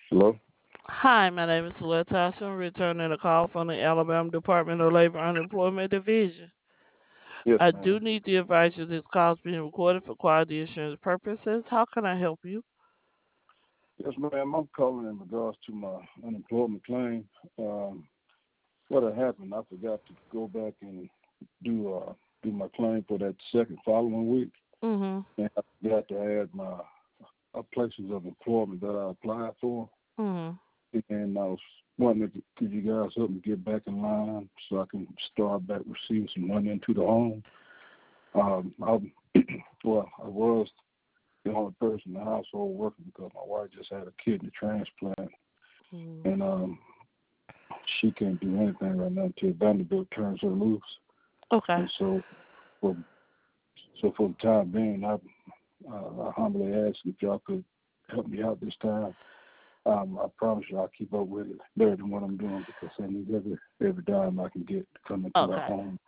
Hello? Hi, my name is Latasha. I'm returning a call from the Alabama Department of Labor Unemployment Division. Yes, I do ma'am. need to advise you this call is being recorded for quality assurance purposes. How can I help you? Yes, ma'am. I'm calling in regards to my unemployment claim. Um, what had happened, I forgot to go back and do my claim for that second following week, Mm-hmm. and I forgot to add my places of employment that I applied for. Mm-hmm. And I was wondering, could you guys help me get back in line so I can start back receiving some money into the home? I, well, I was the only person in the household working because my wife just had a kidney transplant, Mm-hmm. and she can't do anything right now until Vanderbilt turns her loose. Okay. And for for the time being, I humbly ask if y'all could help me out this time. I promise you I'll keep up with it better than what I'm doing because I need every dime I can get to come into our Okay. home.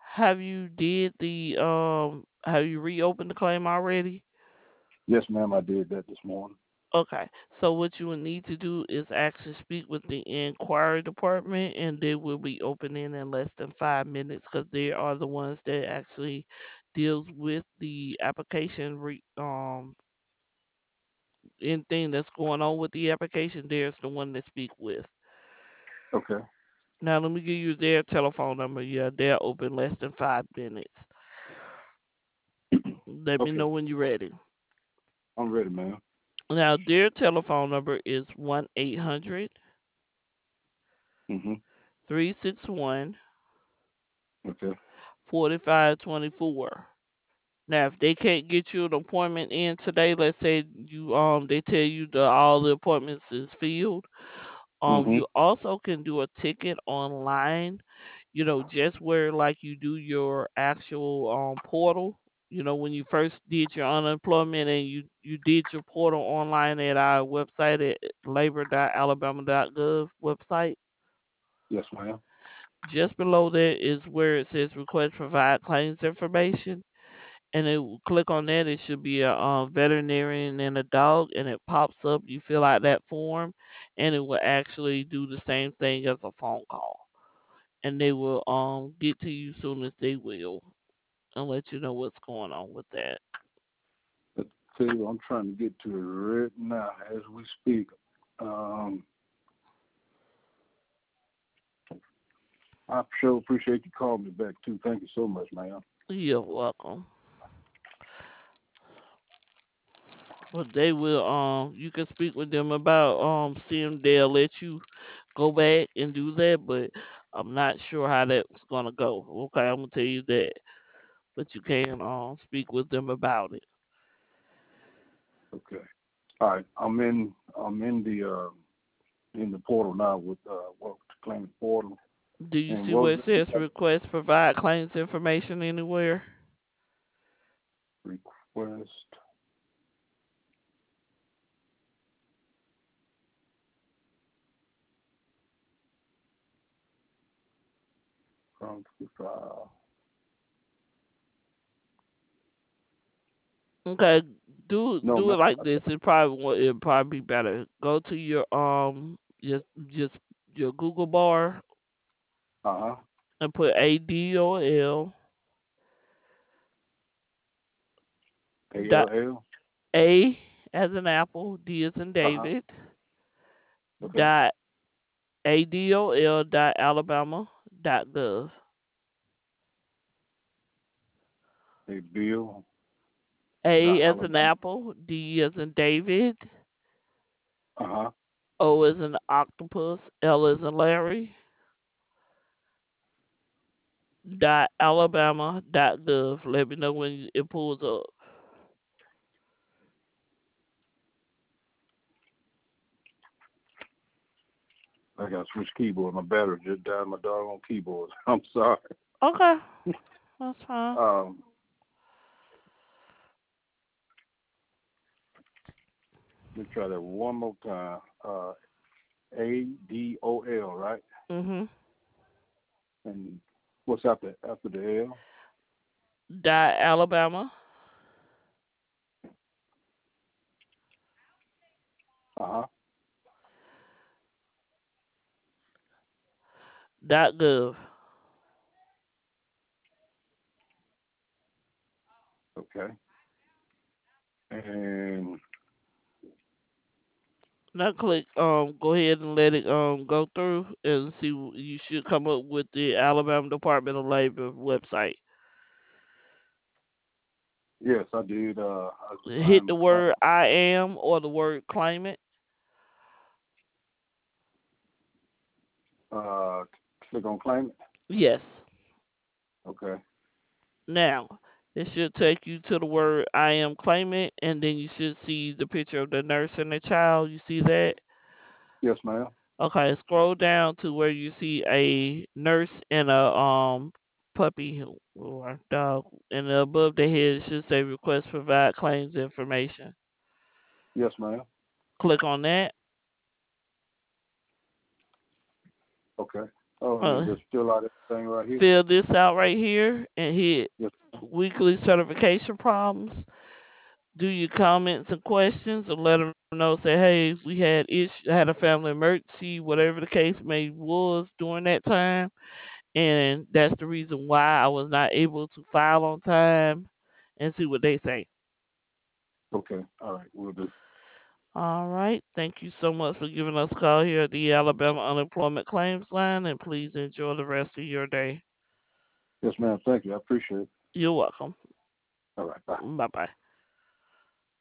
Have you reopened the claim already? Yes, ma'am, I did that this morning. Okay. So what you would need to do is actually speak with the inquiry department and they will be opening in less than 5 minutes because they are the ones that actually deals with the application anything that's going on with the application, there's the one to speak with. Okay, Now let me give you their telephone number. Yeah, they're open less than 5 minutes. Let me okay, know when you're ready. I'm ready, ma'am. Now their telephone number is 1-800 Mhm. 361 Okay. 4524. Now, if they can't get you an appointment in today, let's say they tell you that all the appointments is filled, Mhm. you also can do a ticket online, just where like you do your actual portal. When you first did your unemployment and you did your portal online at our website at labor.alabama.gov website. Yes, ma'am. Just below that is where it says request provide claims information, and it will click on that. It should be a veterinarian and a dog, and it pops up. You fill out that form, and it will actually do the same thing as a phone call, and they will get to you soon as they will and let you know what's going on with that. I tell you, I'm trying to get to it right now as we speak. Um, I sure appreciate you calling me back too. Thank you so much, ma'am. You're welcome. But they will you can speak with them about seeing they'll let you go back and do that, but I'm not sure how that's gonna go. Okay, I'm gonna tell you that. But you can speak with them about it. Okay. All right. I'm in the portal now with what to claim the portal. Do you And see what where was it it? says request provide claims information anywhere? Request from the file. Okay, do No, do ma'am. it like this. It'd probably be better. Go to your just your Google bar Uh-huh. and put ADOL dot ALL. A as an apple, D as in Uh-huh. David, Okay. dot ADOL dot Alabama dot gov. A bill A dot as an Alabama. apple, D as in David, Uh-huh. O as in octopus, L as in Larry, dot Alabama dot gov. Let me know when it pulls up. I got to switch keyboard. My battery just died on my doggone keyboard. I'm sorry. Okay, that's fine. Um, let me try that one more time. ADOL, right? Mhm. And what's after the L? Dot Alabama Uh-huh. .gov. Okay. And Now click go ahead and let it go through and see you should come up with the Alabama Department of Labor website. yes, I did. I Hit signed the my claim. word I am or the word claimant. Uh, Click on claim it. Yes. Okay. Now it should take you to the word I am claimant and then you should see the picture of the nurse and the child. You see that? Yes, ma'am. Okay, scroll down to where you see a nurse and a puppy or dog, and above the head it should say request provide claims information. Yes, ma'am. Click on that. Okay. Oh, and then Uh, just fill out everything right here. Fill this out right here and hit Yes. weekly certification problems. Do your comments and questions and let them know. Say, hey, we had a family emergency, whatever the case may was during that time, and that's the reason why I was not able to file on time, and see what they say. Okay. All right. We'll do. All right. Thank you so much for giving us a call here at the Alabama Unemployment Claims Line, and please enjoy the rest of your day. Yes, ma'am. Thank you. I appreciate it. You're welcome. All right. Bye. Bye bye.